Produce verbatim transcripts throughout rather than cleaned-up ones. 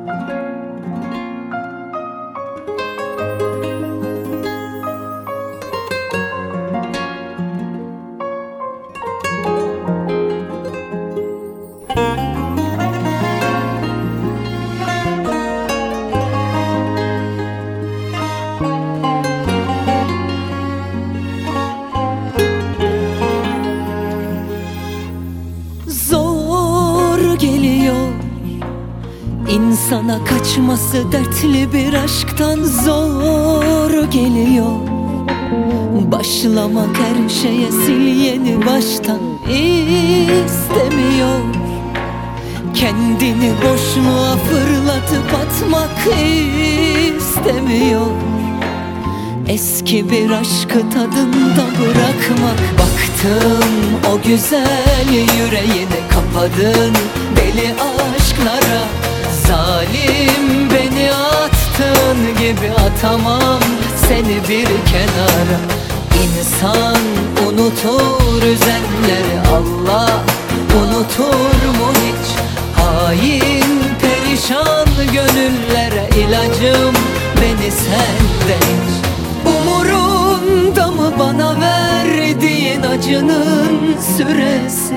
Geliyor İnsana kaçması dertli bir aşktan zor geliyor. Başlamak her şeye sil yeni baştan istemiyor. Kendini boşluğa fırlatıp atmak istemiyor. Eski bir aşkı tadında bırakmak. Baktım o güzel yüreğini kapadın deli aşklara. Zalim beni attığın gibi atamam seni bir kenara. İnsan unutur üzenleri, Allah unutur mu hiç? Hain perişan gönüllere ilacım beni senden hiç. Umurunda mı bana verdiğin acının süresi?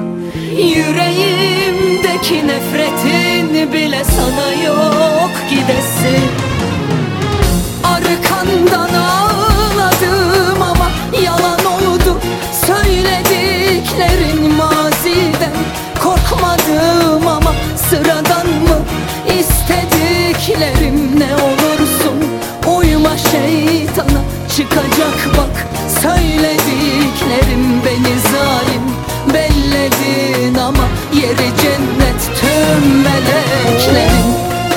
Yüreğimdeki nefretin bile sana yok gidesi. Arkandan ağladım ama yalan oldu söylediklerin maziden. Korkmadım ama sıradan mı istediklerim? Ne olursun uyma şeytana, çıkacak bak söylediklerim. Beni zalim belledin ama yeri cennet tüm meleklerin.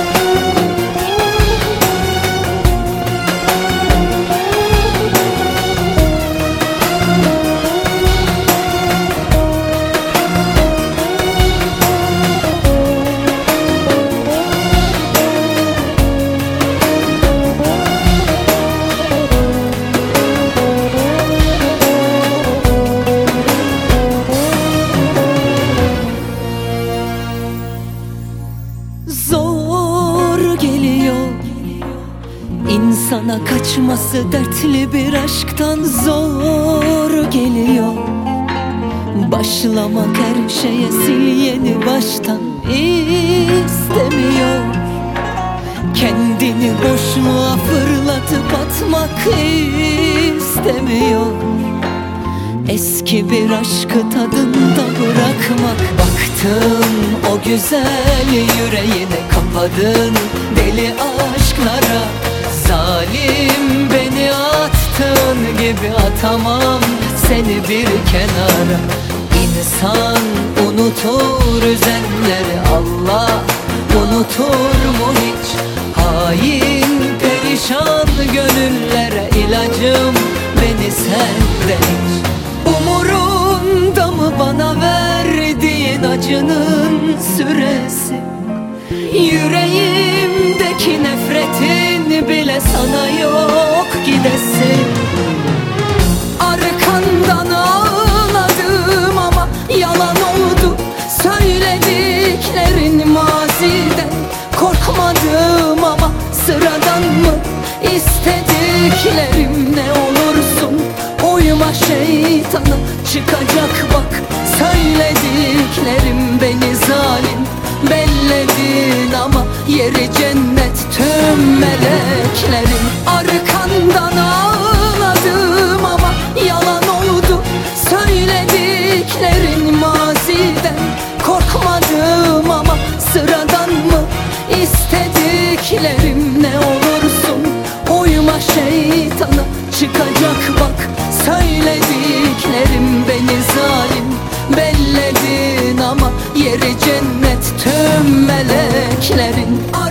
Zor geliyor İnsana kaçması dertli bir aşktan zor geliyor. Başlamak her şeye sil yeni baştan istemiyor. Kendini boşluğa fırlatıp atmak istemiyor. Eski bir aşkı tadında bırakmak. Baktım o güzel yüreğini kapadın deli aşklara. Zalim beni attığın gibi atamam seni bir kenara. İnsan unutur üzenleri, Allah unutur mu hiç? Hain perişan gönüllere ilacım beni senden hiç. Umurunda mı bana verdiğin acının süresi? Yüreğimdeki nefretin bile sana yok gidesi. Arkandan ağladım ama yalan oldu söylediklerin maziden. Korkmadım ama sıradan mı istediklerim? Ne olursun uyma şeytana, çıkacak bak söylediklerim. Beni zalim belledin ama yeri cennet tüm meleklerin. Arkandan ağladım ama yalan oldu söylediklerin maziden. Korkmadım ama sıradan mı istediklerim? Ne olursun uyma şeytana, çıkacak bak söylediklerim. Beni zalim belledin ama yeri cennet tüm meleklerin.